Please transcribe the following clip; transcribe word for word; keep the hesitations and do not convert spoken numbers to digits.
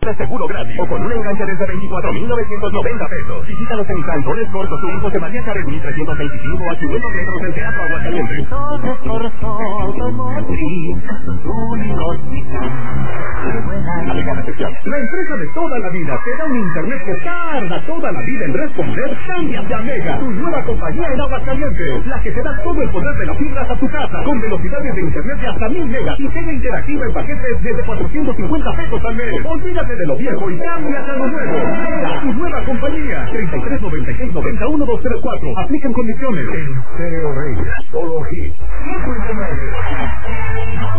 de seguro gratis o con un enganche desde veinticuatro mil novecientos noventa pesos. Visítanos en Cantones Corto Sur, José María Chávez mil trescientos veinticinco a quinientos metros del Teatro Aguascalientes. La empresa de toda la vida te da un internet que tarda toda la vida en responder. Cámbiate a Mega, tu nueva compañía en Aguascalientes, la que te da todo el poder de la fibra a tu casa, con velocidades de internet de hasta mil megas y tele interactiva en paquetes desde cuatrocientos cincuenta pesos al mes. Olvídate de lo viejo y cámbiate a lo nuevo. Mega, tu nueva compañía. treinta y tres noventa y seis noventa y uno doscientos cuatro. Aplican condiciones. En Stereo Rey, solo hits.